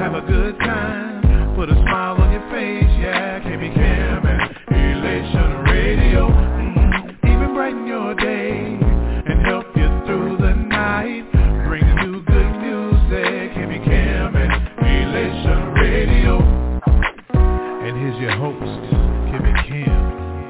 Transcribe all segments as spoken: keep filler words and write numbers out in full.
have a good time. Put a smile on your face, yeah. K B Cam and Elation Radio. Mm-hmm. Even brighten your day and help you through the night. Bring you good music. K B Cam and Elation Radio. And here's your host, K B Cam.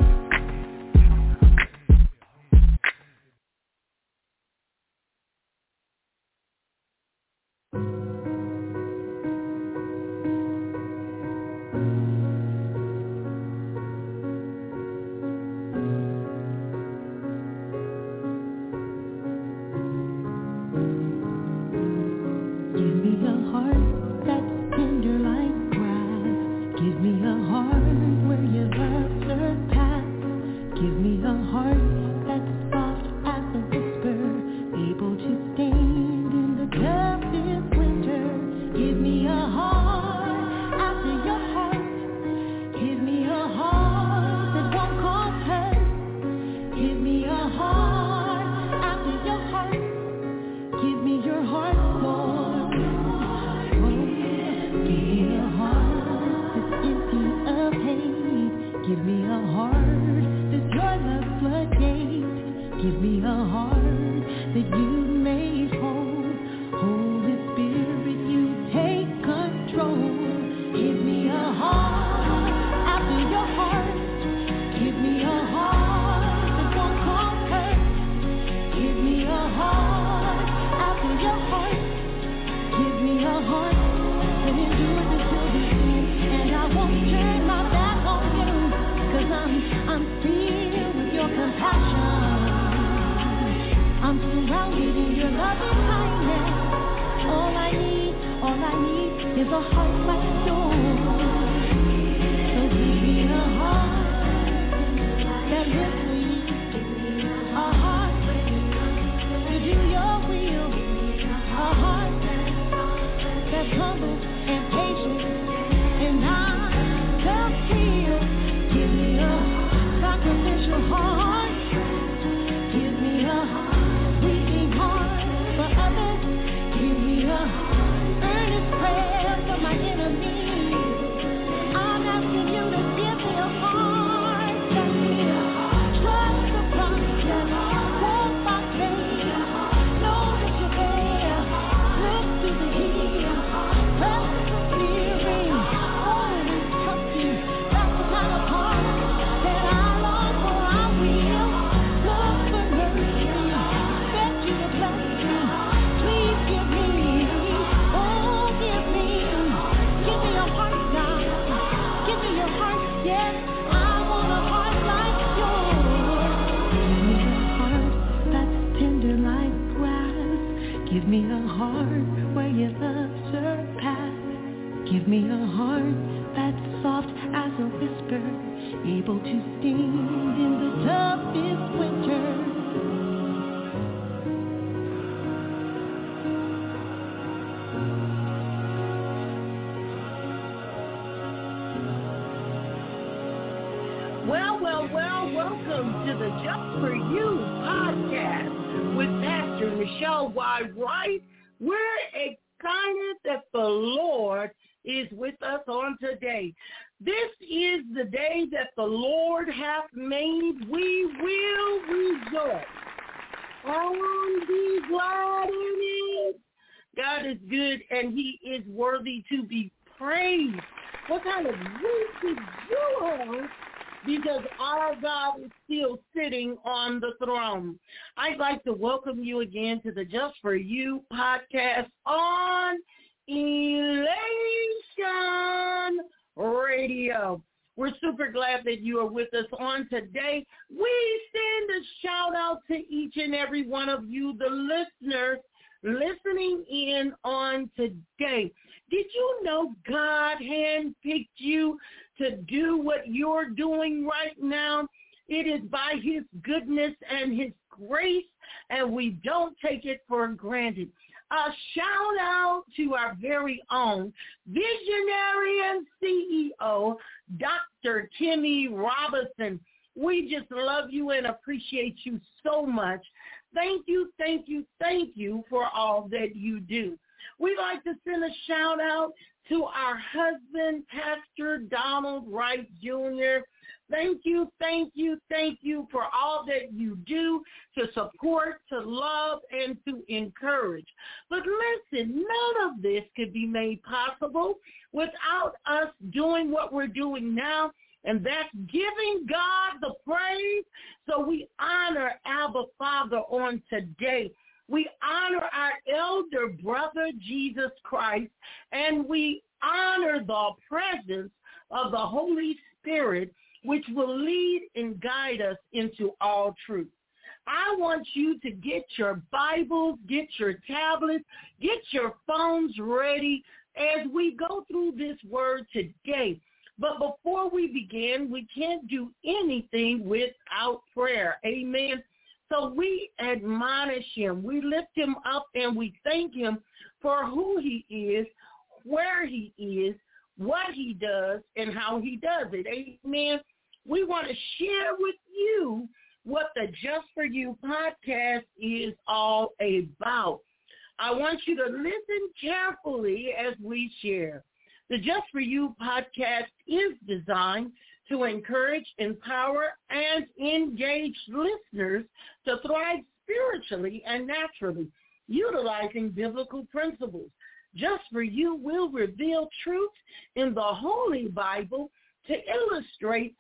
On the throne. I'd like to welcome you again to the Just For You podcast on Elation Radio. We're super glad that you are with us on today. We send a shout out to each and every one of you, the listeners, listening in on today. Did you know God handpicked you to do what you're doing right now? It is by his goodness and his grace, and we don't take it for granted. A shout out to our very own visionary and C E O, Doctor Kimmy Robinson. We just love you and appreciate you so much. Thank you, thank you, thank you for all that you do. We'd like to send a shout out To our husband, Pastor Donald Wright Junior, thank you, thank you, thank you for all that you do to support, to love, and to encourage. But listen, none of this could be made possible without us doing what we're doing now, and that's giving God the praise. So we honor Abba Father on today. We honor our elder brother, Jesus Christ, and we honor the presence of the Holy Spirit, which will lead and guide us into all truth. I want you to get your Bibles, get your tablets, get your phones ready as we go through this word today. But before we begin, we can't do anything without prayer. Amen. So we admonish him, we lift him up, and we thank him for who he is, where he is, what he does, and how he does it. Amen. We want to share with you what the Just For You podcast is all about. I want you to listen carefully as we share. The Just For You podcast is designed to encourage, empower, and engage listeners to thrive spiritually and naturally, utilizing biblical principles. Just For You will reveal truth in the Holy Bible to illustrate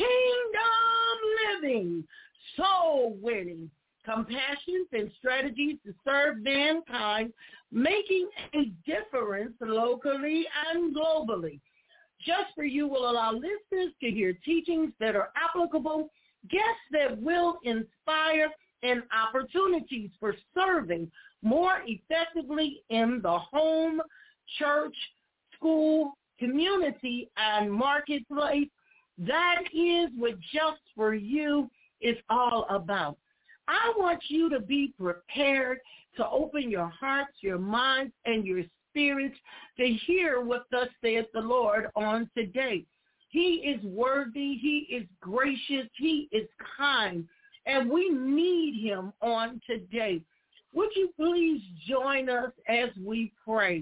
kingdom living, soul winning, compassion, and strategies to serve mankind, making a difference locally and globally. Just For You will allow listeners to hear teachings that are applicable, guests that will inspire, and opportunities for serving more effectively in the home, church, school, community, and marketplace. That is what Just For You is all about. I want you to be prepared to open your hearts, your minds, and your spirits to hear what thus saith the Lord on today. He is worthy, he is gracious, he is kind, and we need him on today. Would you please join us as we pray?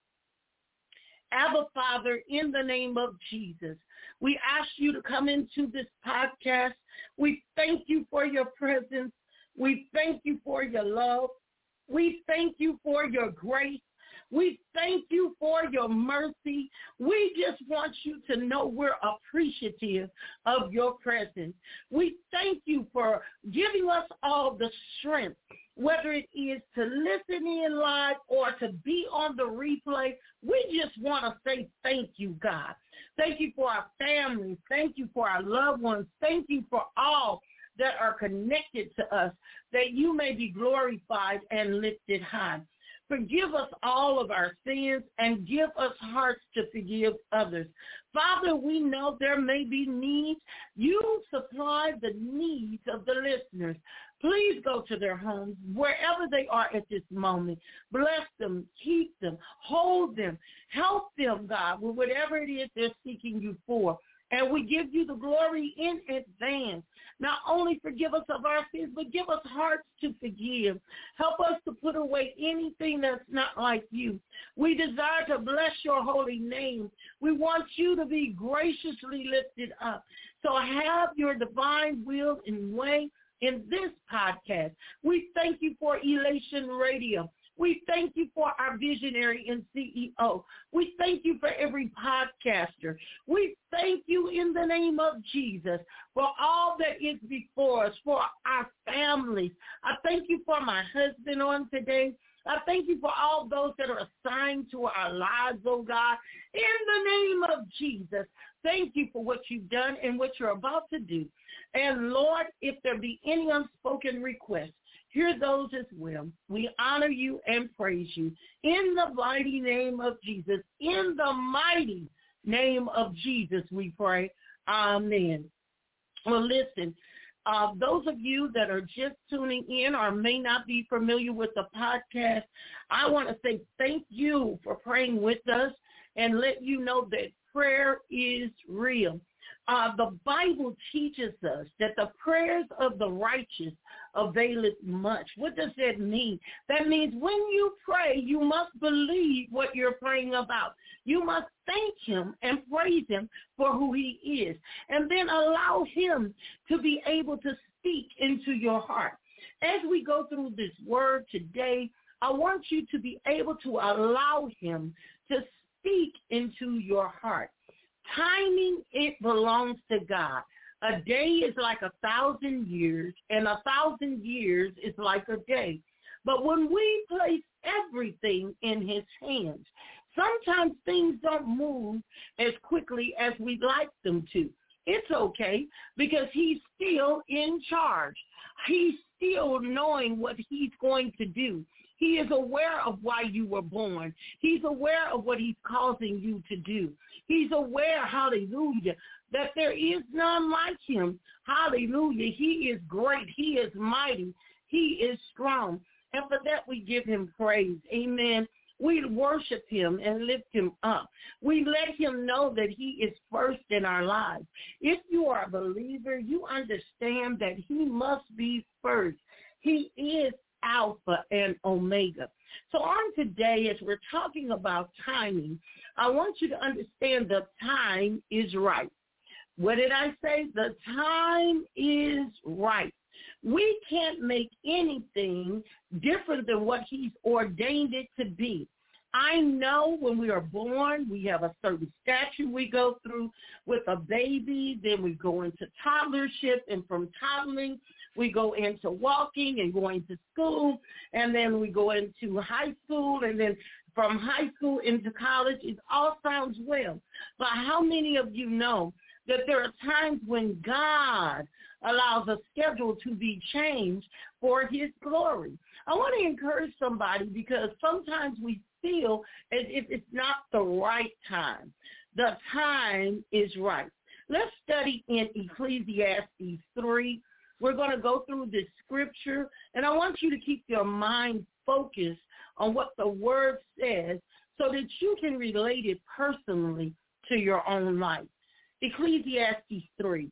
Abba Father, in the name of Jesus, we ask you to come into this podcast. We thank you for your presence. We thank you for your love. We thank you for your grace. We thank you for your mercy. We just want you to know we're appreciative of your presence. We thank you for giving us all the strength, whether it is to listen in live or to be on the replay. We just want to say thank you, God. Thank you for our families. Thank you for our loved ones. Thank you for all that are connected to us, that you may be glorified and lifted high. Forgive us all of our sins and give us hearts to forgive others. Father, we know there may be needs. You supply the needs of the listeners. Please go to their homes, wherever they are at this moment. Bless them, keep them, hold them, help them, God, with whatever it is they're seeking you for. And we give you the glory in advance. Not only forgive us of our sins, but give us hearts to forgive. Help us to put away anything that's not like you. We desire to bless your holy name. We want you to be graciously lifted up. So have your divine will and way in this podcast. We thank you for Elation Radio. We thank you for our visionary and C E O. We thank you for every podcaster. We thank you in the name of Jesus for all that is before us, for our families. I thank you for my husband on today. I thank you for all those that are assigned to our lives, oh God. In the name of Jesus, thank you for what you've done and what you're about to do. And Lord, if there be any unspoken requests, hear those as well. We honor you and praise you. In the mighty name of Jesus, in the mighty name of Jesus, we pray. Amen. Well, listen, uh, those of you that are just tuning in or may not be familiar with the podcast, I want to say thank you for praying with us and let you know that prayer is real. Uh, the Bible teaches us that the prayers of the righteous availeth much. What does that mean? That means when you pray, you must believe what you're praying about. You must thank him and praise him for who he is, and then allow him to be able to speak into your heart. As we go through this word today, I want you to be able to allow him to speak into your heart. Timing, it belongs to God. A day is like a thousand years, and a thousand years is like a day. But when we place everything in his hands, sometimes things don't move as quickly as we'd like them to. It's okay, because he's still in charge. He's still knowing what he's going to do. He is aware of why you were born. He's aware of what he's causing you to do. He's aware, hallelujah, that there is none like him. Hallelujah. He is great. He is mighty. He is strong. And for that, we give him praise. Amen. We worship him and lift him up. We let him know that he is first in our lives. If you are a believer, you understand that he must be first. He is Alpha and Omega. So on today, as we're talking about timing, I want you to understand the time is right. What did I say? The time is right. We can't make anything different than what he's ordained it to be. I know when we are born, we have a certain stature we go through with a baby, then we go into toddlership, and from toddling, we go into walking and going to school, and then we go into high school, and then from high school into college. It all sounds well. But how many of you know that there are times when God allows a schedule to be changed for his glory? I want to encourage somebody, because sometimes we feel as if it's not the right time. The time is right. Let's study in Ecclesiastes three. We're going to go through this scripture, and I want you to keep your mind focused on what the word says so that you can relate it personally to your own life. Ecclesiastes three.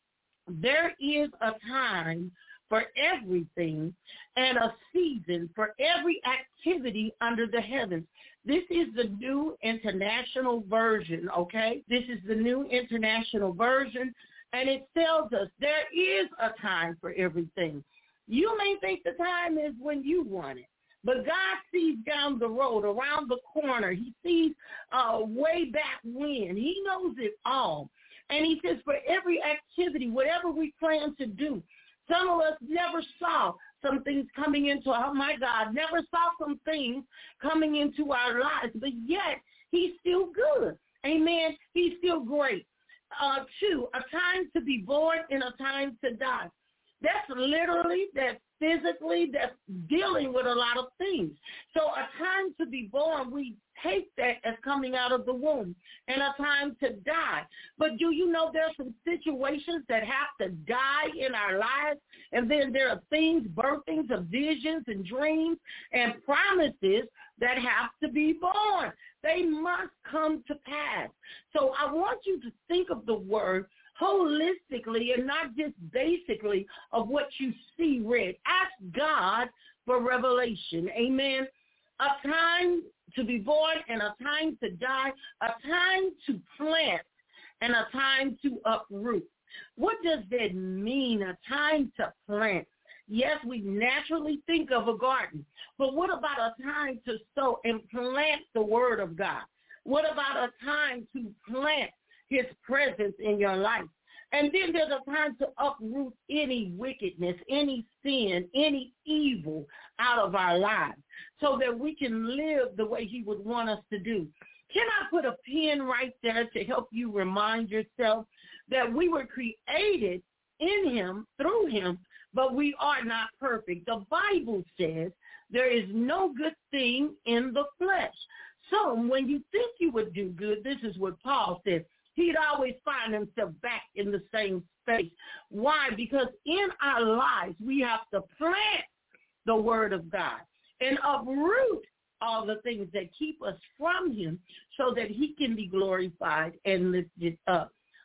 There is a time for everything and a season for every activity under the heavens. This is the New International Version, okay? This is the New International Version, and it tells us there is a time for everything. You may think the time is when you want it, but God sees down the road, around the corner. He sees uh, way back when. He knows it all. And he says for every activity, whatever we plan to do, some of us never saw some things coming into, oh my God, never saw some things coming into our lives, but yet he's still good. Amen. He's still great. Uh, two, a time to be born and a time to die. That's literally, that's physically, that's dealing with a lot of things. So a time to be born, we take that as coming out of the womb, and a time to die. But do you know there are some situations that have to die in our lives, and then there are things, birthings of visions and dreams and promises that have to be born. They must come to pass. So I want you to think of the word holistically and not just basically of what you see read. Ask God for revelation. Amen. A time to be born and a time to die, a time to plant and a time to uproot. What does that mean, a time to plant? Yes, we naturally think of a garden, but what about a time to sow and plant the word of God? What about a time to plant his presence in your life? And then there's a time to uproot any wickedness, any sin, any evil out of our lives so that we can live the way he would want us to do. Can I put a pin right there to help you remind yourself that we were created in him, through him, but we are not perfect. The Bible says there is no good thing in the flesh. So when you think you would do good, this is what Paul says. He'd always find himself back in the same space. Why? Because in our lives, we have to plant the word of God and uproot all the things that keep us from him so that he can be glorified and lifted up.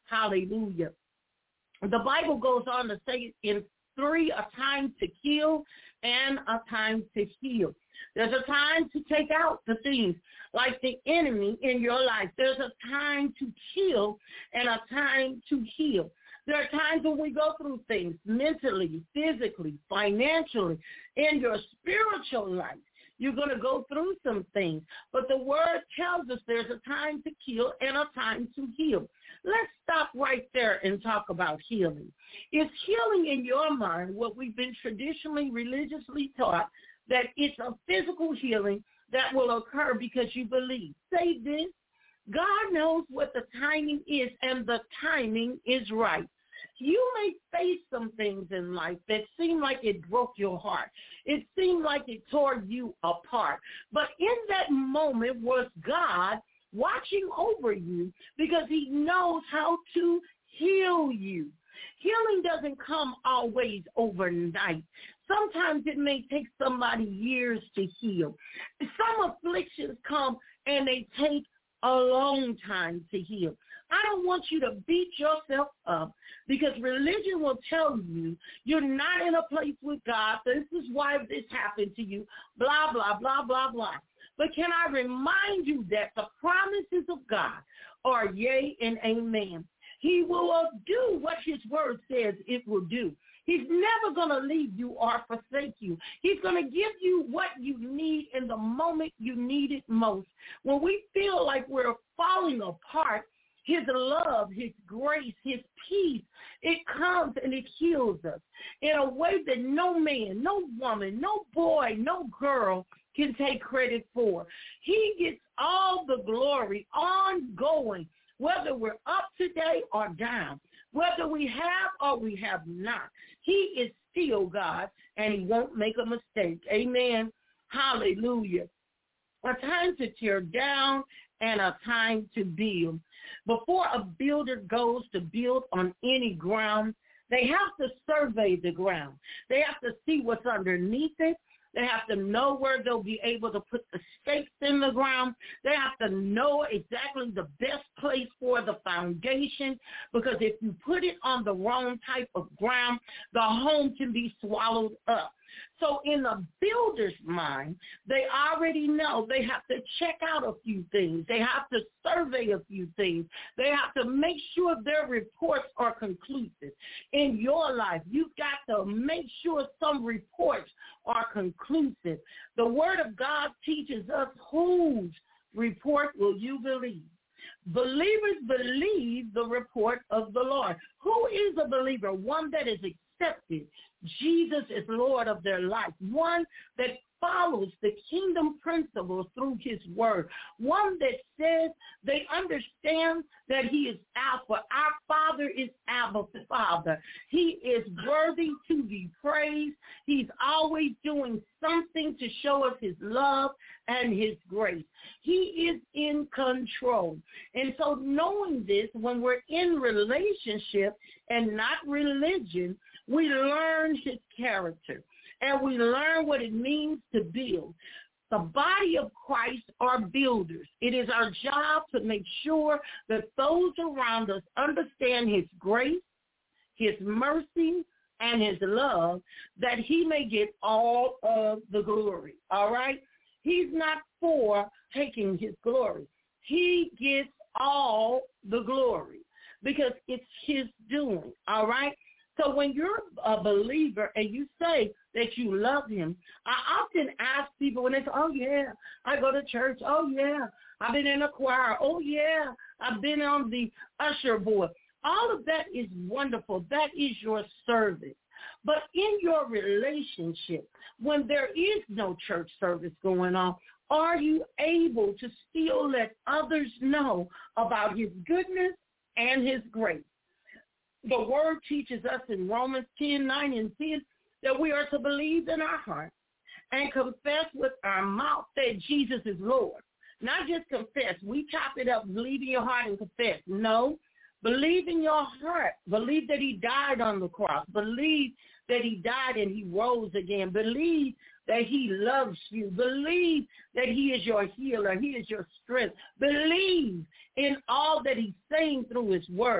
Hallelujah. The Bible goes on to say in three, a time to kill and a time to heal. There's a time to take out the things like the enemy in your life. There's a time to kill and a time to heal. There are times when we go through things mentally, physically, financially, in your spiritual life. You're going to go through some things. But the word tells us there's a time to kill and a time to heal. Let's stop right there and talk about healing. Is healing in your mind what we've been traditionally, religiously taught, that it's a physical healing that will occur because you believe? Say this: God knows what the timing is, and the timing is right. You may face some things in life that seem like it broke your heart. It seemed like it tore you apart. But in that moment was God watching over you because he knows how to heal you. Healing doesn't come always overnight. Sometimes it may take somebody years to heal. Some afflictions come and they take a long time to heal. I don't want you to beat yourself up because religion will tell you you're not in a place with God. This is why this happened to you, blah, blah, blah, blah, blah. But can I remind you that the promises of God are yea and amen. He will do what his word says it will do. He's never going to leave you or forsake you. He's going to give you what you need in the moment you need it most. When we feel like we're falling apart, his love, his grace, his peace, it comes and it heals us in a way that no man, no woman, no boy, no girl can take credit for. He gets all the glory ongoing, whether we're up today or down, whether we have or we have not. He is still God, and he won't make a mistake. Amen. Hallelujah. A time to tear down and a time to build. Before a builder goes to build on any ground, they have to survey the ground. They have to see what's underneath it. They have to know where they'll be able to put the stakes in the ground. They have to know exactly the best place for the foundation, because if you put it on the wrong type of ground, the home can be swallowed up. So in the builder's mind, they already know they have to check out a few things. They have to survey a few things. They have to make sure their reports are conclusive. In your life, you've got to make sure some reports are conclusive. The word of God teaches us whose report will you believe. Believers believe the report of the Lord. Who is a believer? One that is accepted Jesus is Lord of their life, one that follows the kingdom principles through his word, one that says they understand that he is Alpha. Our Father is Abba Father. He is worthy to be praised. He's always doing something to show us his love and his grace. He is in control. And so knowing this, when we're in relationship and not religion, we learn his character, and we learn what it means to build. The body of Christ are builders. It is our job to make sure that those around us understand his grace, his mercy, and his love, that he may get all of the glory, all right? He's not for taking his glory. He gets all the glory because it's his doing, all right? So when you're a believer and you say that you love him, I often ask people when they say, oh, yeah, I go to church. Oh, yeah, I've been in a choir. Oh, yeah, I've been on the usher board. All of that is wonderful. That is your service. But in your relationship, when there is no church service going on, are you able to still let others know about his goodness and his grace? The word teaches us in Romans ten, nine, and ten that we are to believe in our heart and confess with our mouth that Jesus is Lord. Not just confess. We chop it up, believe in your heart and confess. No, believe in your heart. Believe that he died on the cross. Believe that he died and he rose again. Believe that he loves you. Believe that he is your healer. He is your strength. Believe in all that he's saying through his word.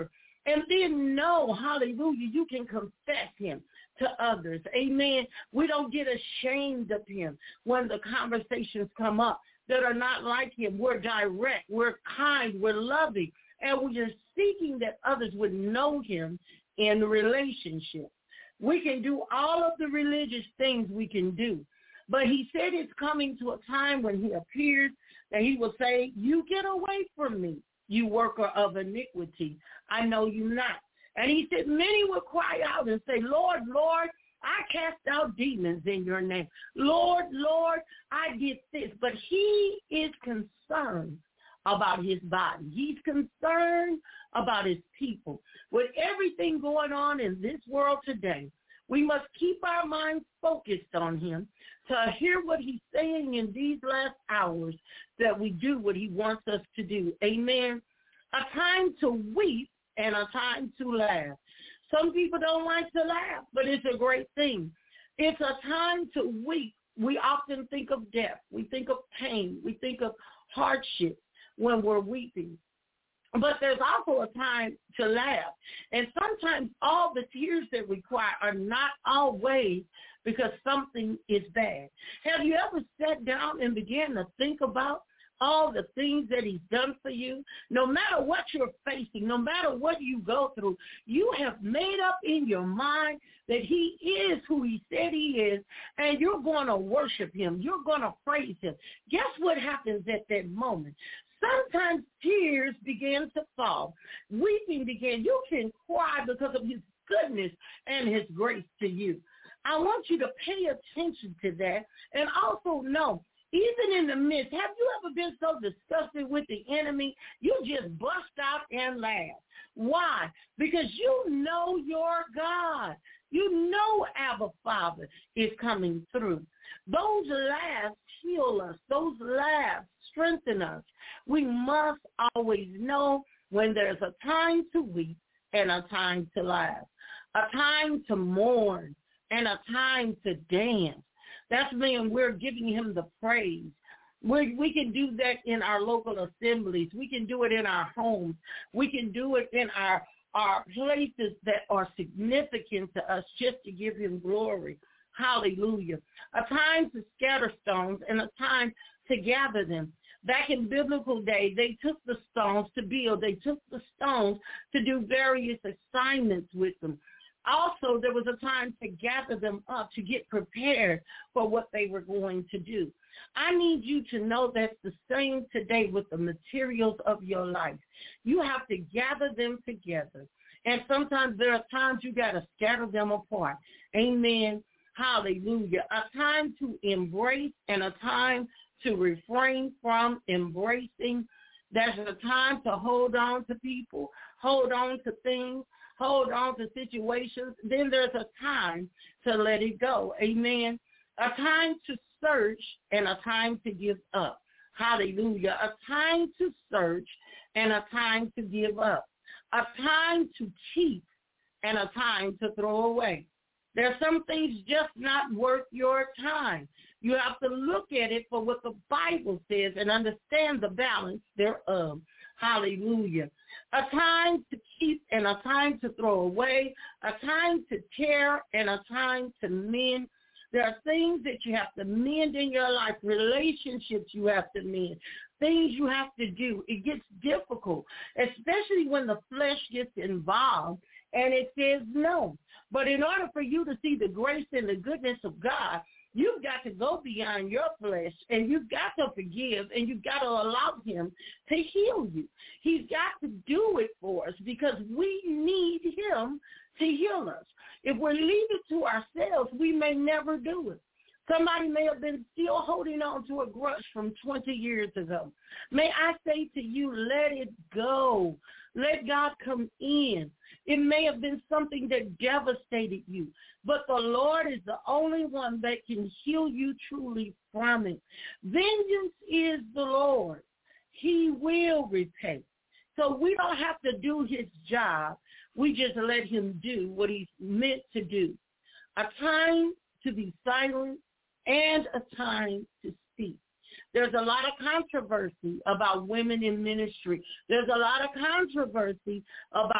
And then know, hallelujah, you can confess him to others. Amen. We don't get ashamed of him when the conversations come up that are not like him. We're direct, we're kind, we're loving, and we're seeking that others would know him in relationship. We can do all of the religious things we can do, but he said it's coming to a time when he appears that he will say, you get away from me, you worker of iniquity. I know you not. And he said, many will cry out and say, Lord, Lord, I cast out demons in your name. Lord, Lord, I did this. But he is concerned about his body. He's concerned about his people. With everything going on in this world today, we must keep our minds focused on him to hear what he's saying in these last hours, that we do what he wants us to do. Amen. A time to weep and a time to laugh. Some people don't like to laugh, but it's a great thing. It's a time to weep. We often think of death. We think of pain. We think of hardship when we're weeping. But there's also a time to laugh. And sometimes all the tears that we cry are not always because something is bad. Have you ever sat down and began to think about all the things that he's done for you? No matter what you're facing, no matter what you go through, you have made up in your mind that he is who he said he is, and you're going to worship him. You're going to praise him. Guess what happens at that moment? Sometimes tears begin to fall. Weeping begin. You can cry because of his goodness and his grace to you. I want you to pay attention to that, and also know, even in the midst, have you ever been so disgusted with the enemy, you just bust out and laugh? Why? Because you know your God. You know Abba Father is coming through. Those laughs heal us. Those laughs strengthen us. We must always know when there's a time to weep and a time to laugh, a time to mourn and a time to dance. That's when we're giving him the praise. We we can do that in our local assemblies. We can do it in our homes. We can do it in our, our places that are significant to us, just to give him glory. Hallelujah. A time to scatter stones and a time to gather them. Back in biblical days, they took the stones to build. They took the stones to do various assignments with them. Also, there was a time to gather them up to get prepared for what they were going to do. I need you to know that's the same today with the materials of your life. You have to gather them together. And sometimes there are times you got to scatter them apart. Amen. Hallelujah. A time to embrace and a time to refrain from embracing. There's a time to hold on to people, hold on to things, hold on to situations. Then there's a time to let it go. Amen. A time to search and a time to give up. Hallelujah. A time to search and a time to give up. A time to keep and a time to throw away. There are some things just not worth your time. You have to look at it for what the Bible says and understand the balance thereof. Hallelujah. A time to keep and a time to throw away, a time to tear and a time to mend. There are things that you have to mend in your life, relationships you have to mend, things you have to do. It gets difficult, especially when the flesh gets involved and it says no. But in order for you to see the grace and the goodness of God, you've got to go beyond your flesh, and you've got to forgive, and you've got to allow him to heal you. He's got to do it for us because we need him to heal us. If we leave it to ourselves, we may never do it. Somebody may have been still holding on to a grudge from twenty years ago. May I say to you, let it go. Let God come in. It may have been something that devastated you, but the Lord is the only one that can heal you truly from it. Vengeance is the Lord. He will repay. So we don't have to do his job. We just let him do what he's meant to do. A time to be silent and a time to speak. There's a lot of controversy about women in ministry. There's a lot of controversy about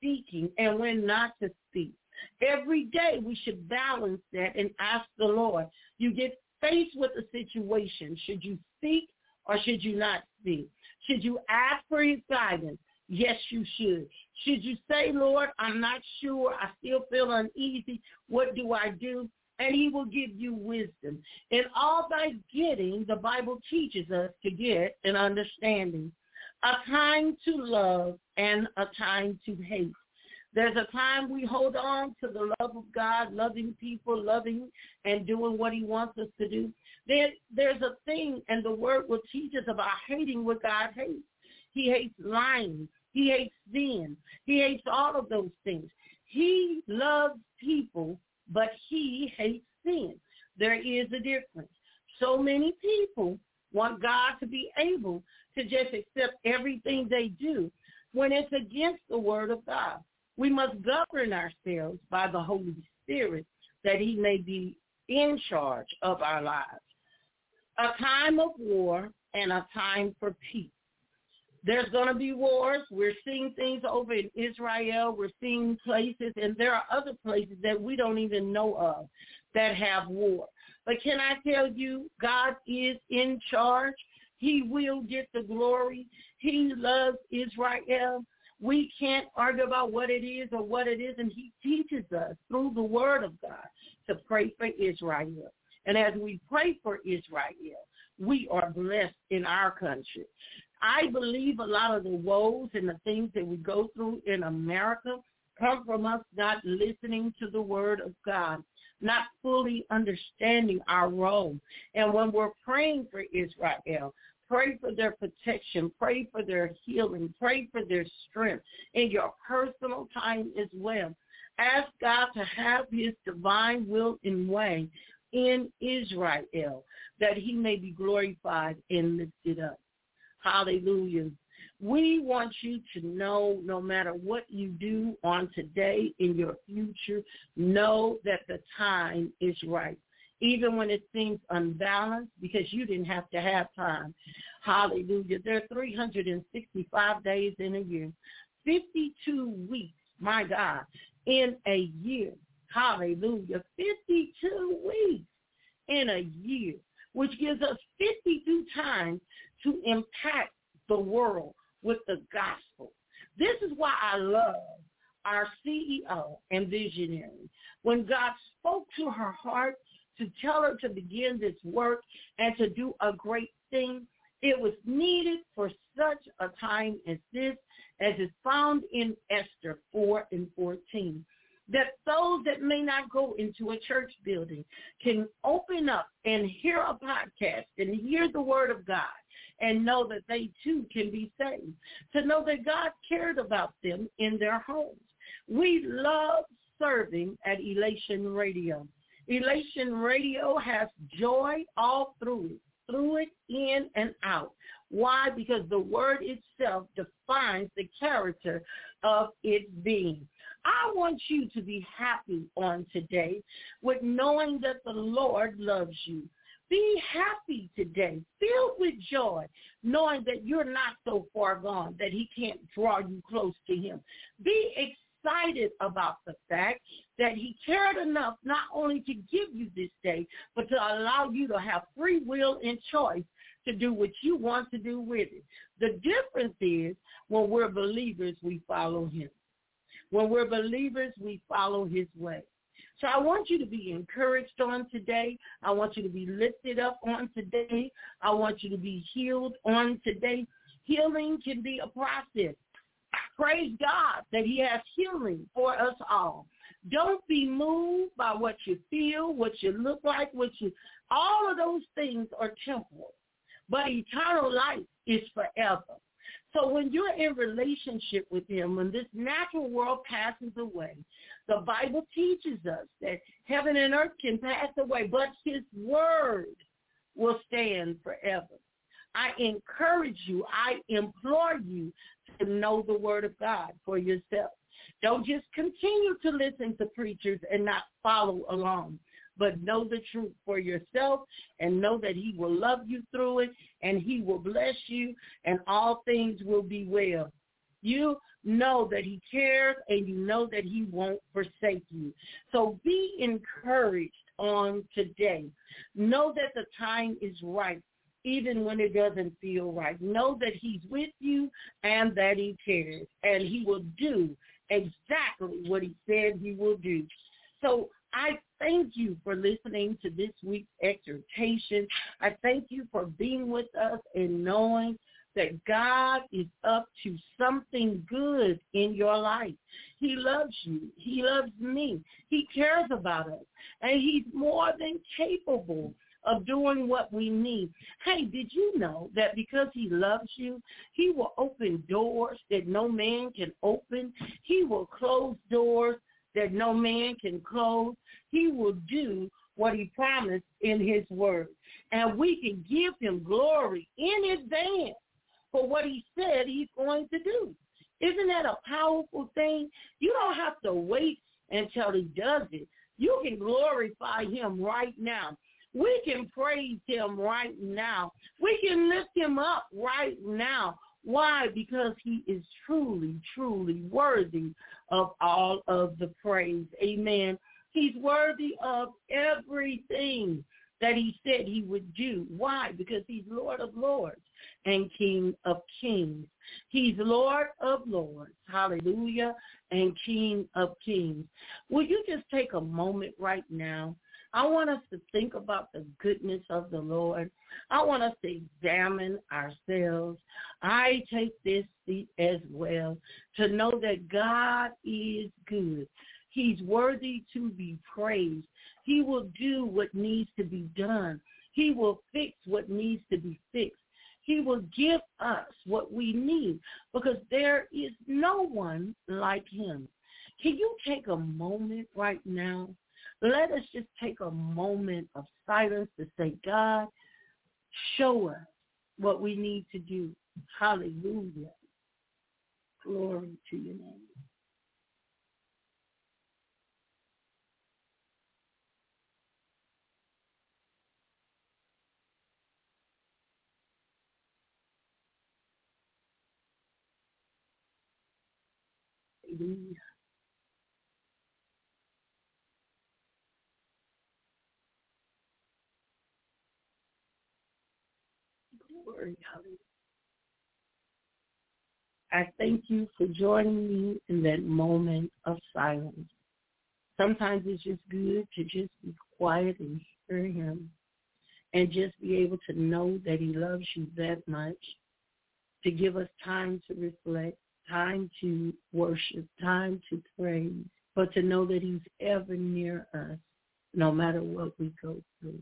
speaking and when not to speak. Every day we should balance that and ask the Lord. You get faced with a situation. Should you speak or should you not speak? Should you ask for his guidance? Yes, you should. Should you say, Lord, I'm not sure. I still feel uneasy. What do I do? And he will give you wisdom. In all thy getting, the Bible teaches us to get an understanding. A time to love and a time to hate. There's a time we hold on to the love of God, loving people, loving and doing what he wants us to do. Then there's a thing, and the word will teach us about hating what God hates. He hates lying. He hates sin. He hates all of those things. He loves people, but he hates sin. There is a difference. So many people want God to be able to just accept everything they do when it's against the word of God. We must govern ourselves by the Holy Spirit that he may be in charge of our lives. A time of war and a time for peace. There's going to be wars. We're seeing things over in Israel. We're seeing places, and there are other places that we don't even know of that have war. But can I tell you, God is in charge. He will get the glory. He loves Israel. We can't argue about what it is or what it isn't. He teaches us through the word of God to pray for Israel. And as we pray for Israel, we are blessed in our country. I believe a lot of the woes and the things that we go through in America come from us not listening to the word of God, not fully understanding our role. And when we're praying for Israel, pray for their protection, pray for their healing, pray for their strength in your personal time as well. Ask God to have his divine will and way in Israel, that he may be glorified and lifted up. Hallelujah. We want you to know, no matter what you do on today, in your future, know that the time is right. Even when it seems unbalanced, because you didn't have to have time. Hallelujah. There are three hundred sixty-five days in a year, fifty-two weeks, my God, in a year. Hallelujah. fifty-two weeks in a year, which gives us fifty-two times to impact the world with the gospel. This is why I love our C E O and visionary. When God spoke to her heart to tell her to begin this work and to do a great thing, it was needed for such a time as this, as is found in Esther four and fourteen. That those that may not go into a church building can open up and hear a podcast and hear the word of God and know that they too can be saved, to know that God cared about them in their homes. We love serving at Elation Radio. Elation Radio has joy all through it, through it, in and out. Why? Because the word itself defines the character of its being. I want you to be happy on today with knowing that the Lord loves you. Be happy today, filled with joy, knowing that you're not so far gone that he can't draw you close to him. Be excited about the fact that he cared enough not only to give you this day, but to allow you to have free will and choice to do what you want to do with it. The difference is when we're believers, we follow him. When we're believers, we follow his way. So I want you to be encouraged on today. I want you to be lifted up on today. I want you to be healed on today. Healing can be a process. Praise God that he has healing for us all. Don't be moved by what you feel, what you look like, what you, all of those things are temporal. But eternal life is forever. So when you're in relationship with him, when this natural world passes away, the Bible teaches us that heaven and earth can pass away, but his word will stand forever. I encourage you, I implore you to know the word of God for yourself. Don't just continue to listen to preachers and not follow along, but know the truth for yourself and know that he will love you through it and he will bless you and all things will be well. You know that he cares, and you know that he won't forsake you. So be encouraged on today. Know that the time is right, even when it doesn't feel right. Know that he's with you and that he cares, and he will do exactly what he said he will do. So I thank you for listening to this week's exhortation. I thank you for being with us and knowing that God is up to something good in your life. He loves you. He loves me. He cares about us. And he's more than capable of doing what we need. Hey, did you know that because he loves you, he will open doors that no man can open? He will close doors that no man can close. He will do what he promised in his word. And we can give him glory in advance for what he said he's going to do. Isn't that a powerful thing? You don't have to wait until he does it. You can glorify him right now. We can praise him right now. We can lift him up right now. Why? Because he is truly, truly worthy of all of the praise. Amen. He's worthy of everything that he said he would do. Why? Because he's Lord of Lords and King of Kings. He's Lord of Lords, hallelujah, and King of Kings. Will you just take a moment right now? I want us to think about the goodness of the Lord. I want us to examine ourselves. I take this seat as well to know that God is good. He's worthy to be praised. He will do what needs to be done. He will fix what needs to be fixed. He will give us what we need because there is no one like him. Can you take a moment right now? Let us just take a moment of silence to say, God, show us what we need to do. Hallelujah. Glory to your name. Hallelujah. Glory, hallelujah. I thank you for joining me in that moment of silence. Sometimes it's just good to just be quiet and hear him and just be able to know that he loves you that much, to give us time to reflect, time to worship, time to praise, but to know that he's ever near us no matter what we go through.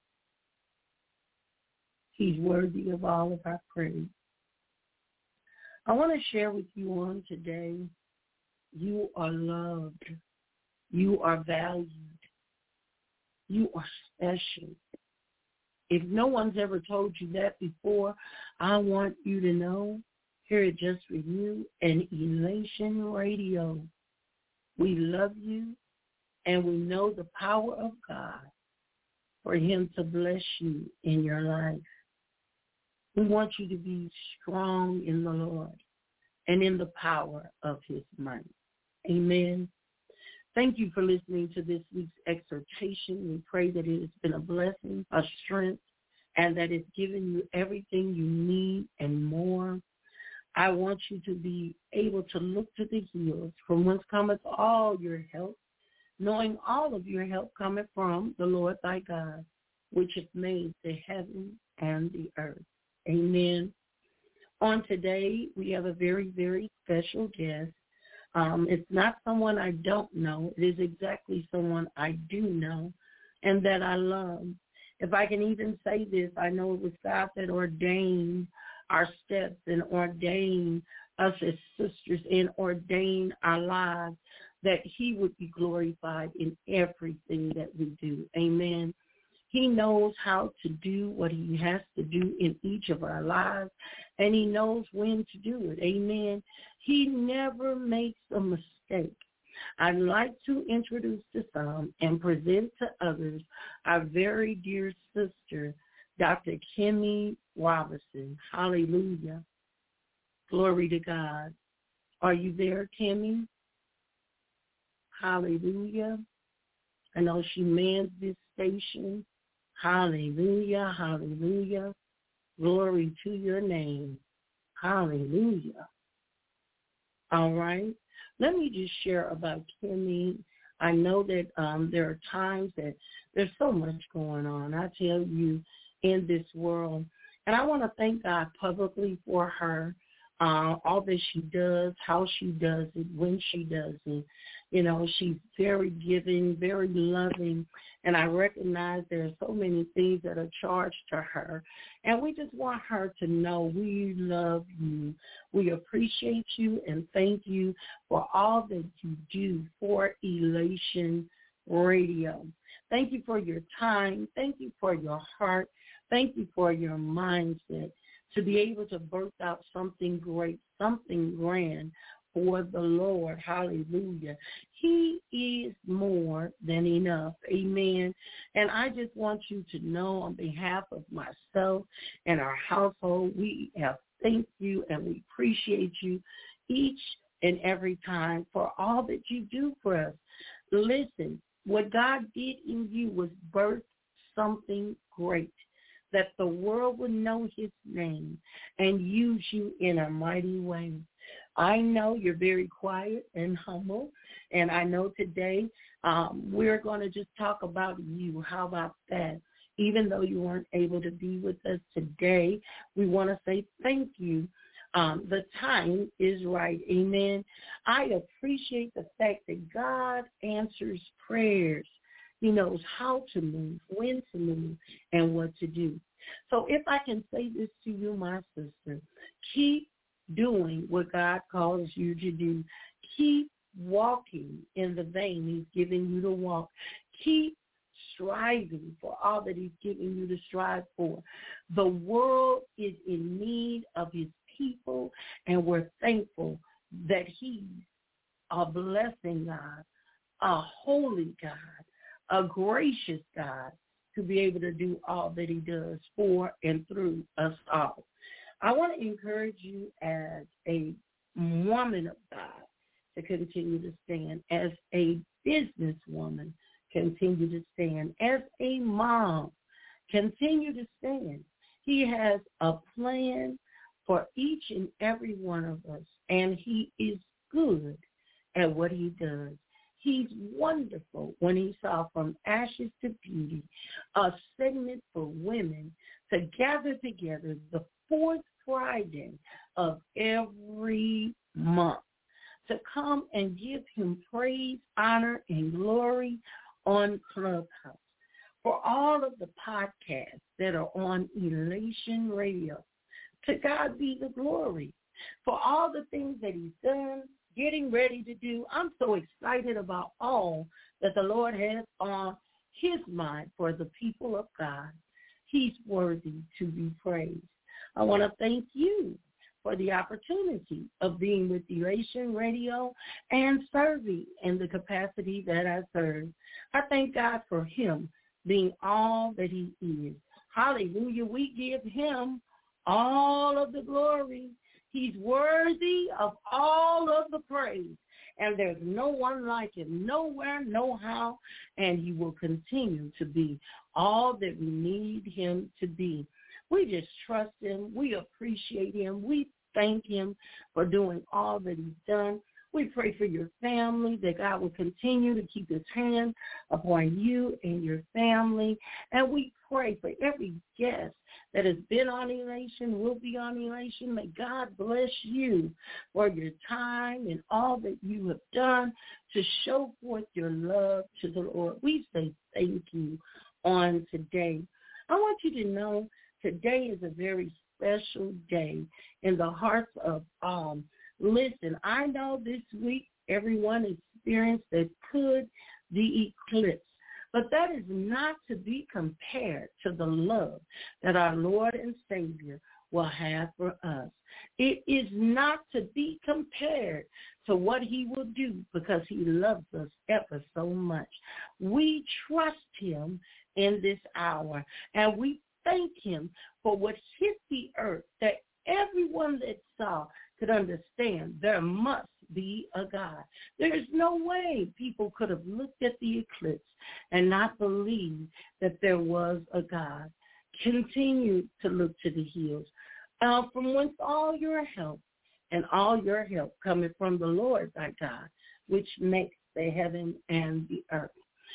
He's worthy of all of our praise. I want to share with you on today, you are loved. You are valued. You are special. If no one's ever told you that before, I want you to know, hear it just for you, and Elation Radio. We love you, and we know the power of God for him to bless you in your life. We want you to be strong in the Lord and in the power of his might. Amen. Thank you for listening to this week's exhortation. We pray that it has been a blessing, a strength, and that it's given you everything you need and more. I want you to be able to look to the hills from whence cometh all your help, knowing all of your help cometh from the Lord thy God, which hath made the heaven and the earth. Amen. On today, we have a very, very special guest. Um, it's not someone I don't know. It is exactly someone I do know and that I love. If I can even say this, I know it was God that ordained our steps and ordained us as sisters and ordained our lives, that he would be glorified in everything that we do. Amen. He knows how to do what he has to do in each of our lives, and he knows when to do it. Amen. He never makes a mistake. I'd like to introduce to some and present to others our very dear sister, Doctor Kimmy Robinson. Hallelujah. Glory to God. Are you there, Kimmy? Hallelujah. I know she mans this station. Hallelujah, hallelujah. Glory to your name. Hallelujah. All right. Let me just share about Kimmy. I know that um, there are times that there's so much going on, I tell you, in this world. And I want to thank God publicly for her, uh, all that she does, how she does it, when she does it. You know, she's very giving, very loving, and I recognize there are so many things that are charged to her. And we just want her to know we love you. We appreciate you and thank you for all that you do for Elation Radio. Thank you for your time. Thank you for your heart. Thank you for your mindset to be able to birth out something great, something grand for the Lord. Hallelujah. He is more than enough. Amen. And I just want you to know on behalf of myself and our household, we have thanked you and we appreciate you each and every time for all that you do for us. Listen, what God did in you was birth something great, that the world would know his name and use you in a mighty way. I know you're very quiet and humble, and I know today um, we're going to just talk about you. How about that? Even though you weren't able to be with us today, we want to say thank you. Um, the time is right. Amen. I appreciate the fact that God answers prayers. He knows how to move, when to move, and what to do. So if I can say this to you, my sister, keep doing what God calls you to do. Keep walking in the vein he's giving you to walk. Keep striving for all that he's giving you to strive for. The world is in need of his people, and we're thankful that he's a blessing God, a holy God, a gracious God, to be able to do all that he does for and through us all. I want to encourage you as a woman of God to continue to stand, as a businesswoman, continue to stand, as a mom, continue to stand. He has a plan for each and every one of us, and he is good at what he does. He's wonderful when he saw From Ashes to Beauty, a segment for women to gather together the fourth Friday of every month to come and give him praise, honor, and glory on Clubhouse. For all of the podcasts that are on Elation Radio, to God be the glory. For all the things that he's done, getting ready to do, I'm so excited about all that the Lord has on his mind for the people of God. He's worthy to be praised. I want to thank you for the opportunity of being with Elation Radio and serving in the capacity that I serve. I thank God for him being all that he is. Hallelujah. We give him all of the glory. He's worthy of all of the praise. And there's no one like him, nowhere, no how, and he will continue to be all that we need him to be. We just trust him. We appreciate him. We thank him for doing all that he's done. We pray for your family, that God will continue to keep his hand upon you and your family. And we pray for every guest that has been on Elation, will be on Elation. May God bless you for your time and all that you have done to show forth your love to the Lord. We say thank you on today. I want you to know today is a very special day in the hearts of all. Listen, I know this week everyone experienced that could the eclipse, but that is not to be compared to the love that our Lord and Savior will have for us. It is not to be compared to what he will do because he loves us ever so much. We trust him in this hour, and we thank him for what hit the earth, that everyone that saw could understand there must be a God. There's no way people could have looked at the eclipse and not believed that there was a God. Continue to look to the hills, uh, from whence all your help, and all your help coming from the Lord thy God, which makes the heaven and the earth.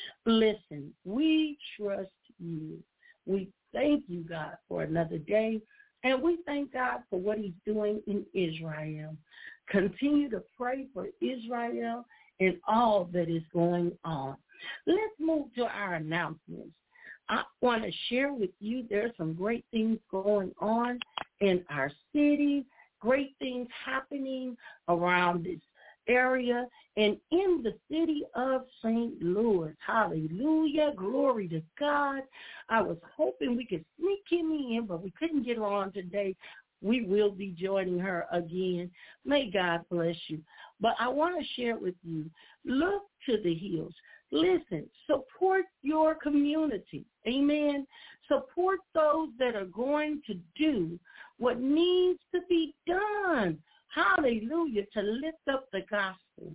Listen, we trust you. We thank you, God, for another day, and we thank God for what he's doing in Israel. Continue to pray for Israel and all that is going on. Let's move to our announcements. I want to share with you there's some great things going on in our city, great things happening around this area and in the city of Saint Louis. Hallelujah. Glory to God. I was hoping we could sneak Kimmy in, but we couldn't get her on today. We will be joining her again. May God bless you. But I want to share with you, look to the hills. Listen, support your community. Amen. Support those that are going to do what needs to be done. Hallelujah, to lift up the gospel.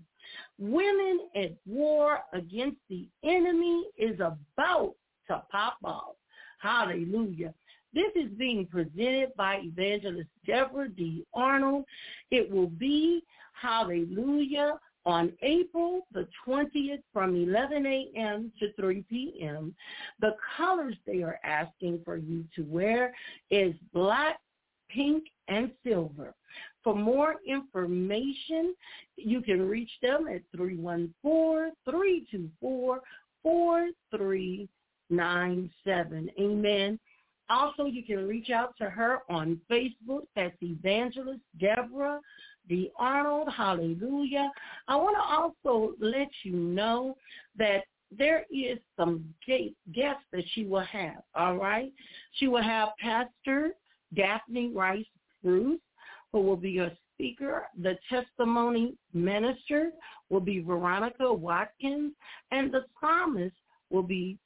Women at war against the enemy is about to pop off. Hallelujah. This is being presented by Evangelist Deborah D. Arnold. It will be, hallelujah, on April the twentieth from eleven a.m. to three p.m. The colors they are asking for you to wear is black, pink, and silver. For more information, you can reach them at three one four, three two four, four three nine seven. Amen. Also, you can reach out to her on Facebook. That's Evangelist Deborah D. Arnold. Hallelujah. I want to also let you know that there is some guests that she will have, all right? She will have Pastor Daphne Rice Bruce, who will be a speaker. The testimony minister will be Veronica Watkins, and the psalmist will be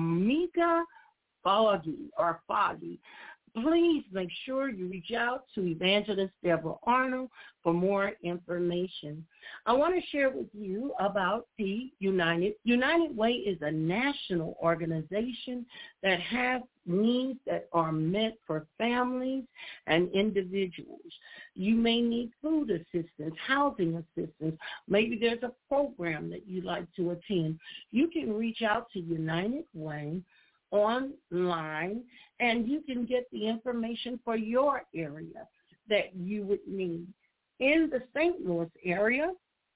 Tamika Foggy or Foggy. Please make sure you reach out to Evangelist Deborah Arnold for more information. I want to share with you about the United. United Way is a national organization that has needs that are met for families and individuals. You may need food assistance, housing assistance. Maybe there's a program that you'd like to attend. You can reach out to United Way online, and you can get the information for your area that you would need. In the Saint Louis area,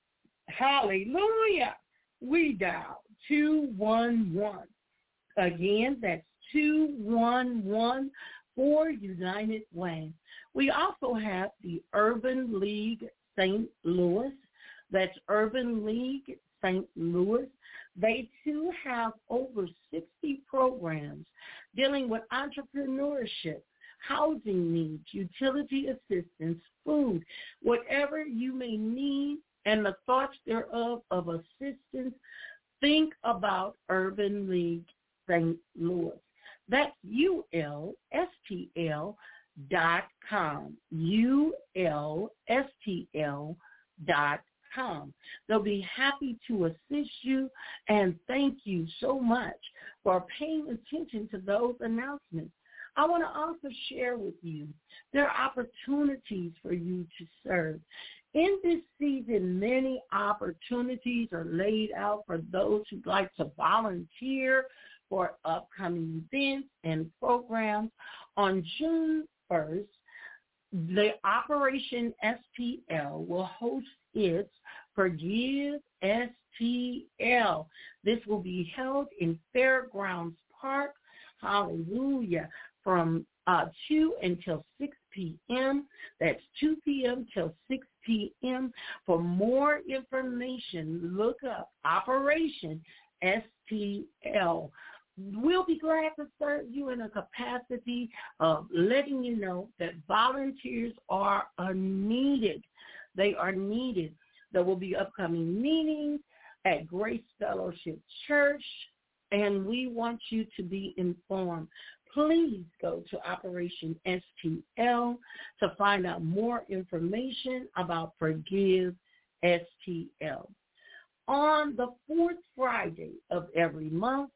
hallelujah, we dial two one one. Again, that's two one one for United Way. We also have the Urban League Saint Louis. That's Urban League Saint Louis. They, too, have over sixty programs dealing with entrepreneurship, housing needs, utility assistance, food, whatever you may need, and the thoughts thereof of assistance. Think about Urban League Saint Louis. That's U L S T L dot com, U L S T L dot com. They'll be happy to assist you, and thank you so much for paying attention to those announcements. I want to also share with you there are opportunities for you to serve. In this season, many opportunities are laid out for those who'd like to volunteer for upcoming events and programs. On June first, the Operation S T L will host its Forgive S T L. This will be held in Fairgrounds Park, hallelujah, from uh, two until six p.m. That's two p.m. till six p.m. For more information, look up Operation S T L. We'll be glad to serve you in a capacity of letting you know that volunteers are uh, needed. They are needed. There will be upcoming meetings at Grace Fellowship Church, and we want you to be informed. Please go to Operation S T L to find out more information about Forgive S T L. On the fourth Friday of every month,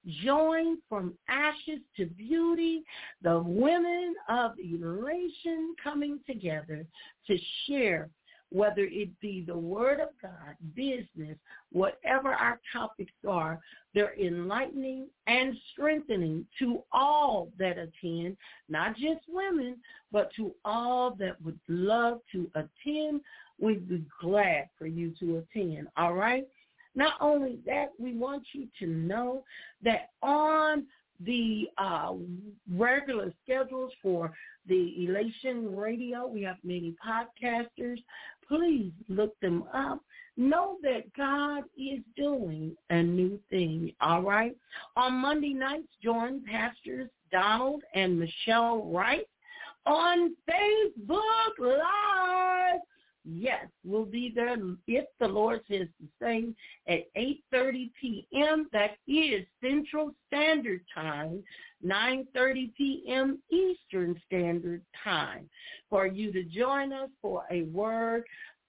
join From Ashes to Beauty, the women of Elation coming together to share, whether it be the Word of God, business, whatever our topics are. They're enlightening and strengthening to all that attend, not just women, but to all that would love to attend. We'd be glad for you to attend, all right? Not only that, we want you to know that on the uh, regular schedules for the Elation Radio, we have many podcasters. Please look them up. Know that God is doing a new thing, all right? On Monday nights, join Pastors Donald and Michelle Wright on Facebook Live. Yes, we'll be there if the Lord says the same at eight thirty p.m. That is Central Standard Time, nine thirty p.m. Eastern Standard Time, for you to join us for a word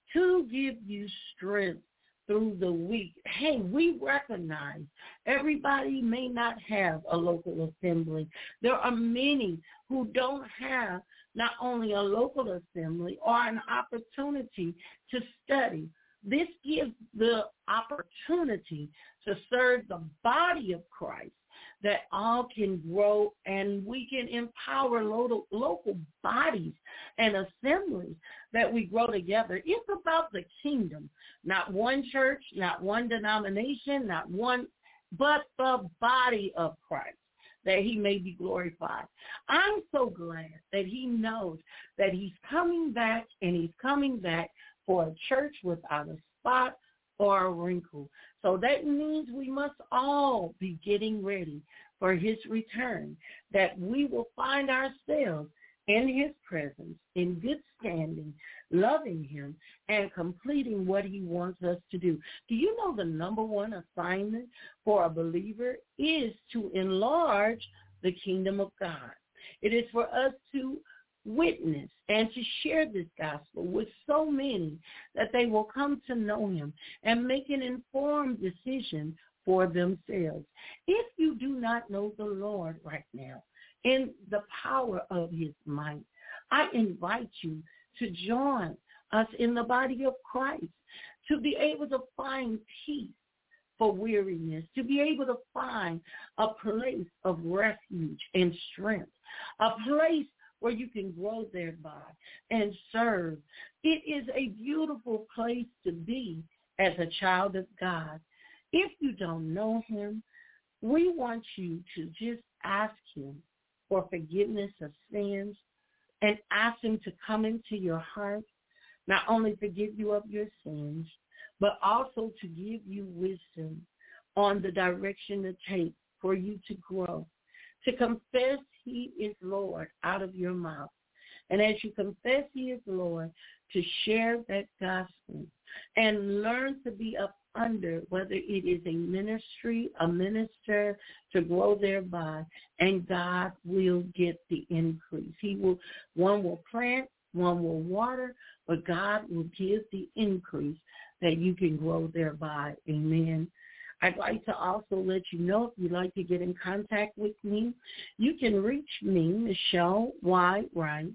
to give you strength through the week. Hey, we recognize everybody may not have a local assembly. There are many who don't have not only a local assembly or an opportunity to study. This gives the opportunity to serve the body of Christ, that all can grow and we can empower local, local bodies and assemblies that we grow together. It's about the kingdom, not one church, not one denomination, not one, but the body of Christ, that he may be glorified. I'm so glad that he knows that he's coming back, and he's coming back for a church without a spot or a wrinkle. So that means we must all be getting ready for his return, that we will find ourselves in his presence, in good standing, loving him, and completing what he wants us to do. Do you know the number one assignment for a believer is to enlarge the kingdom of God? It is for us to witness and to share this gospel with so many that they will come to know him and make an informed decision for themselves. If you do not know the Lord right now in the power of his might, I invite you to join us in the body of Christ, to be able to find peace for weariness, to be able to find a place of refuge and strength, a place where you can grow thereby and serve. It is a beautiful place to be as a child of God. If you don't know him, we want you to just ask him for forgiveness of sins and ask him to come into your heart, not only forgive you of your sins, but also to give you wisdom on the direction to take for you to grow, to confess he is Lord out of your mouth. And as you confess he is Lord, to share that gospel and learn to be up under, whether it is a ministry, a minister, to grow thereby, and God will get the increase. He will, one will plant, one will water, but God will give the increase that you can grow thereby. Amen. I'd like to also let you know, if you'd like to get in contact with me, you can reach me, Michelle Y. Wright,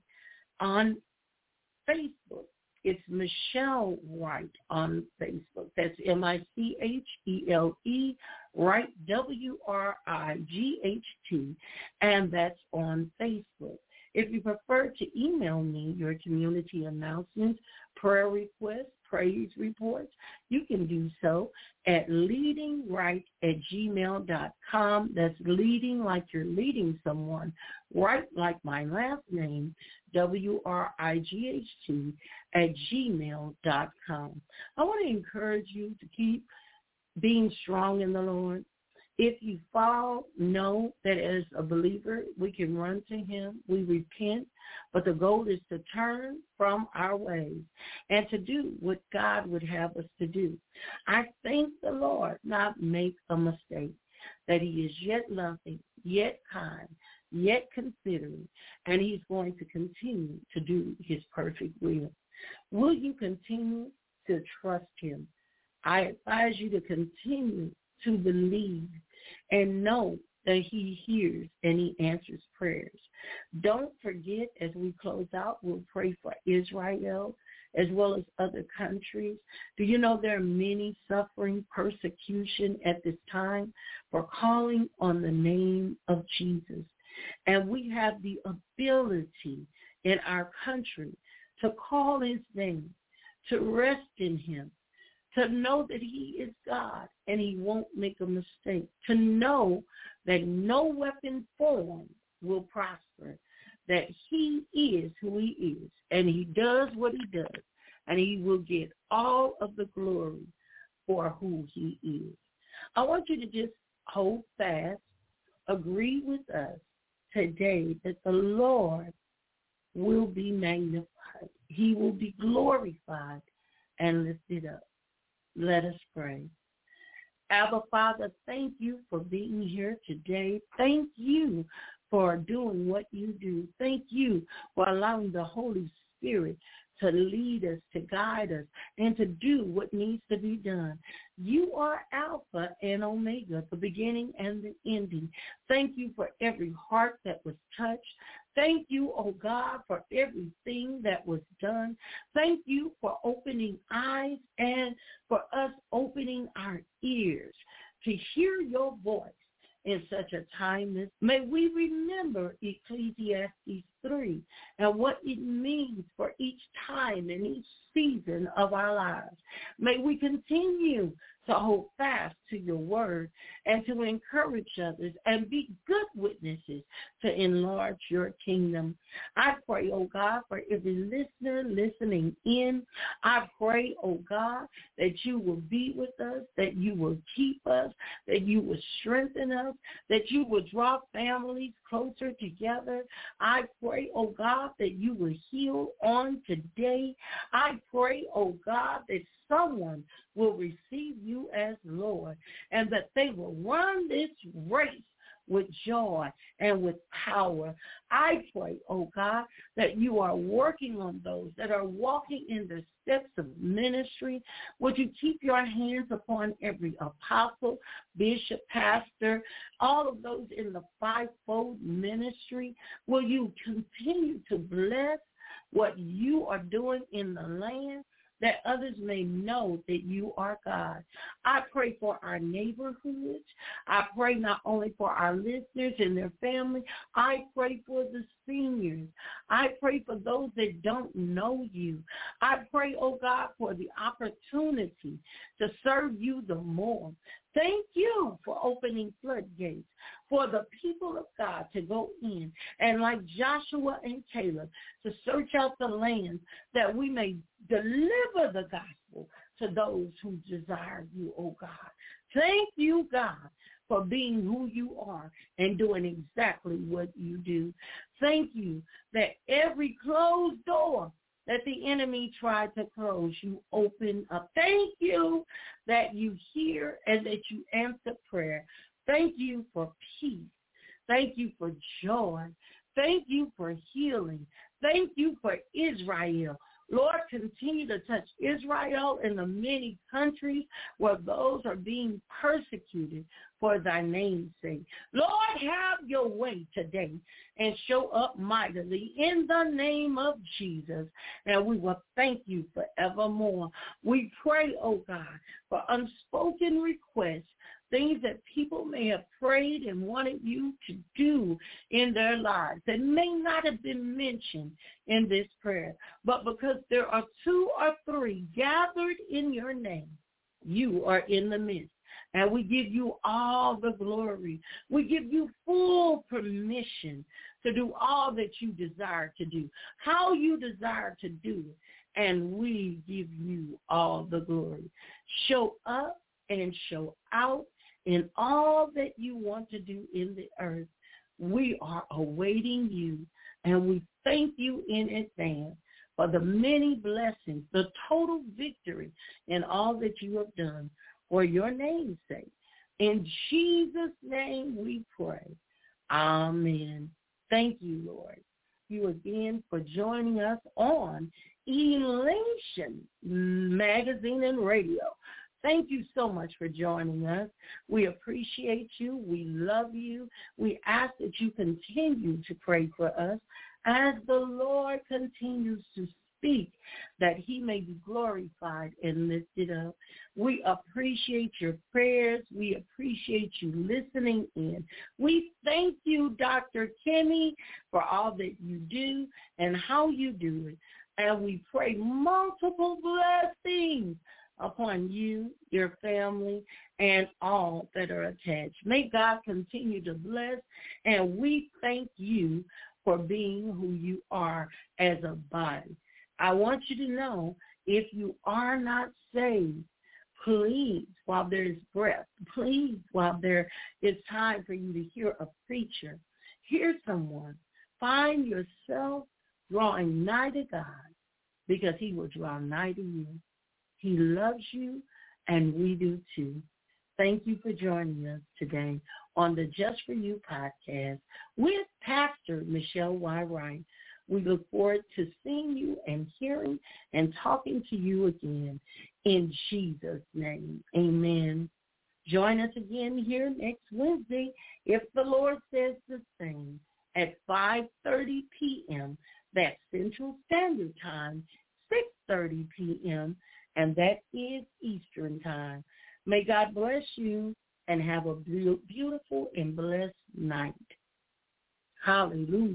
on Facebook. It's Michelle Wright on Facebook. That's M I C H E L E, Wright, W R I G H T, and that's on Facebook. If you prefer to email me your community announcements, prayer requests, praise reports, you can do so at leadingright at gmail dot com. That's leading like you're leading someone, right like my last name, W R I G H T, at gmail dot com. I want to encourage you to keep being strong in the Lord. If you fall, know that as a believer, we can run to him. We repent, but the goal is to turn from our ways and to do what God would have us to do. I thank the Lord, not make a mistake, that he is yet loving, yet kind, yet considering, and he's going to continue to do his perfect will. Will you continue to trust him. I advise you to continue to believe and know that he hears and he answers prayers. Don't forget, as we close out, we'll pray for Israel as well as other countries. Do you know there are many suffering persecution at this time for calling on the name of Jesus? And we have the ability in our country to call his name, to rest in him, to know that he is God and he won't make a mistake, to know that no weapon formed will prosper, that he is who he is, and he does what he does, and he will get all of the glory for who he is. I want you to just hold fast, agree with us today that the Lord will be magnified. He will be glorified and lifted up. Let us pray. Abba, Father, thank you for being here today. Thank you for doing what you do. Thank you for allowing the Holy Spirit to lead us, to guide us, and to do what needs to be done. You are Alpha and Omega, the beginning and the ending. Thank you for every heart that was touched. Thank you, oh God, for everything that was done. Thank you for opening eyes and for us opening our ears to hear your voice in such a time as may we remember Ecclesiastes three and what it means for each time and each season of our lives. May we continue to hold fast to your word and to encourage others and be good witnesses to enlarge your kingdom. I pray, oh God, for every listener listening in. I pray, oh God, that you will be with us, that you will keep us, that you will strengthen us, that you will draw families closer together. I pray, oh God, that you will heal on today. I pray, oh God, that someone will receive you as Lord and that they will run this race with joy and with power. I pray, oh God, that you are working on those that are walking in the steps of ministry. Would you keep your hands upon every apostle, bishop, pastor, all of those in the fivefold ministry? Will you continue to bless what you are doing in the land, that others may know that you are God? I pray for our neighborhoods. I pray not only for our listeners and their family. I pray for the seniors. I pray for those that don't know you. I pray, oh God, for the opportunity to serve you the more. Thank you for opening floodgates for the people of God to go in and, like Joshua and Caleb, to search out the land that we may deliver the gospel to those who desire you, oh God. Thank you, God, for being who you are and doing exactly what you do. Thank you that every closed door that the enemy tried to close, you open up. Thank you that you hear and that you answer prayer. Thank you for peace. Thank you for joy. Thank you for healing. Thank you for Israel. Lord, continue to touch Israel and the many countries where those are being persecuted for thy name's sake. Lord, have your way today and show up mightily in the name of Jesus. And we will thank you forevermore. We pray, oh God, for unspoken requests, things that people may have prayed and wanted you to do in their lives that may not have been mentioned in this prayer. But because there are two or three gathered in your name, you are in the midst. And we give you all the glory. We give you full permission to do all that you desire to do, how you desire to do it. And we give you all the glory. Show up and show out in all that you want to do in the earth. We are awaiting you, and we thank you in advance for the many blessings, the total victory in all that you have done for your name's sake. In Jesus' name we pray. Amen. Thank you, Lord. you again for joining us on Elation Magazine and Radio. Thank you so much for joining us. We appreciate you. We love you. We ask that you continue to pray for us as the Lord continues to speak, that he may be glorified and lifted up. We appreciate your prayers. We appreciate you listening in. We thank you, Doctor Kenny, for all that you do and how you do it. And we pray multiple blessings upon you, your family, and all that are attached. May God continue to bless, and we thank you for being who you are as a body. I want you to know, if you are not saved, please, while there is breath, please, while there is time for you to hear a preacher, hear someone, find yourself drawing nigh to God, because he will draw nigh to you. He loves you, and we do too. Thank you for joining us today on the Just For You podcast with Pastor Michelle Y. Wright. We look forward to seeing you and hearing and talking to you again in Jesus' name. Amen. Join us again here next Wednesday, if the Lord says the same, at five thirty p.m. That's Central Standard Time, six thirty p.m., and that is Eastern Time. May God bless you and have a beautiful and blessed night. Hallelujah.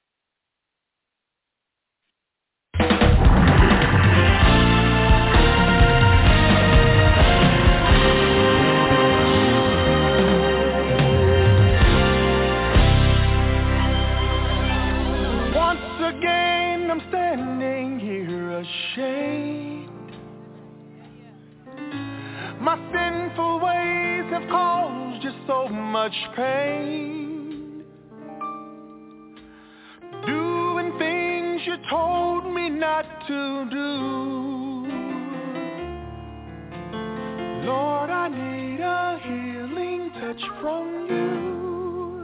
Once again, I'm standing here ashamed. My sinful ways have caused you so much pain, doing things you told me not to do. Lord, I need a healing touch from you.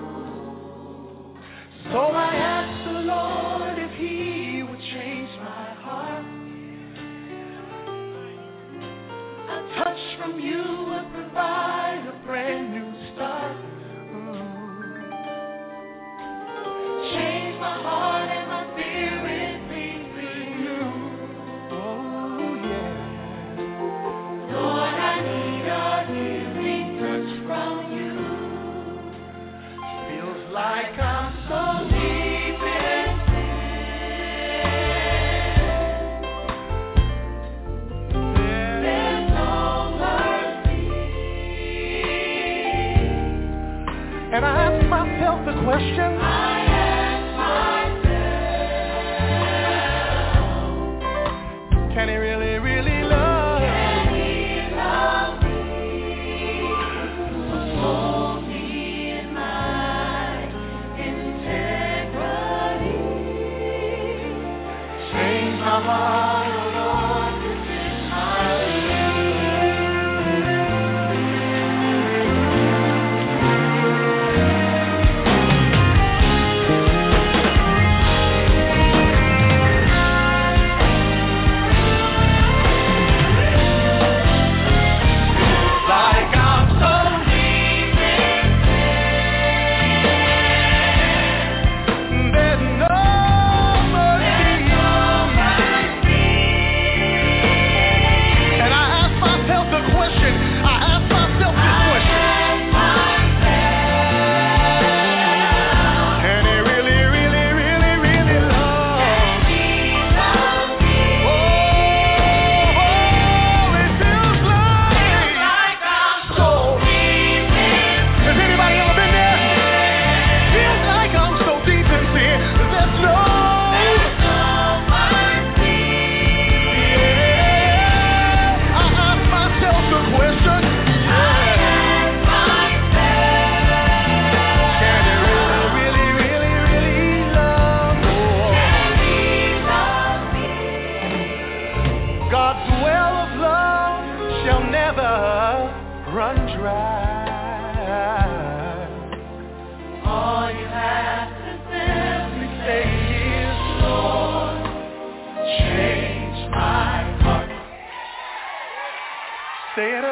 So I ask the Lord if he would change my heart. A touch from you would provide a brand new start. Ooh. Change my heart and my spirit be renewed. Oh yeah. Lord, I need a healing touch from you. Feels like I'm so deep in and I ask myself the question, I ask myself, can he really, really love? Can he love me? Hold me in my integrity. Change my heart, oh Lord, this is my There's no mercy.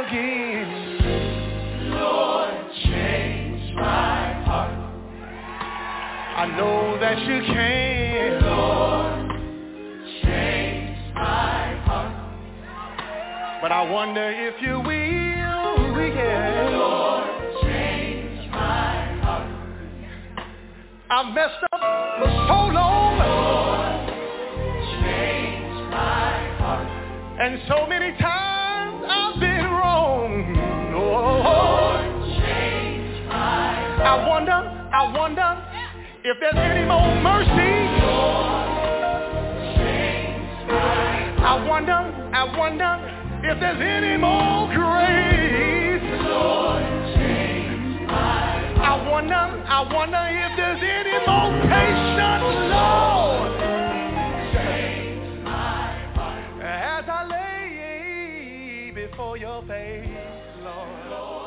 again. Lord, change my heart. I know that you can. Lord, change my heart. But I wonder if you will, yeah. Lord, change my heart. I've messed up for so long. Lord, change my heart. And so many times I've been wrong. Oh, Lord, change my heart. I wonder, I wonder if there's any more mercy. Lord, change my heart. I wonder, I wonder if there's any more grace. Lord, change my heart. I wonder, I wonder if there's any more patience. Lord, change my heart. As I lay before your face, Lord. Lord,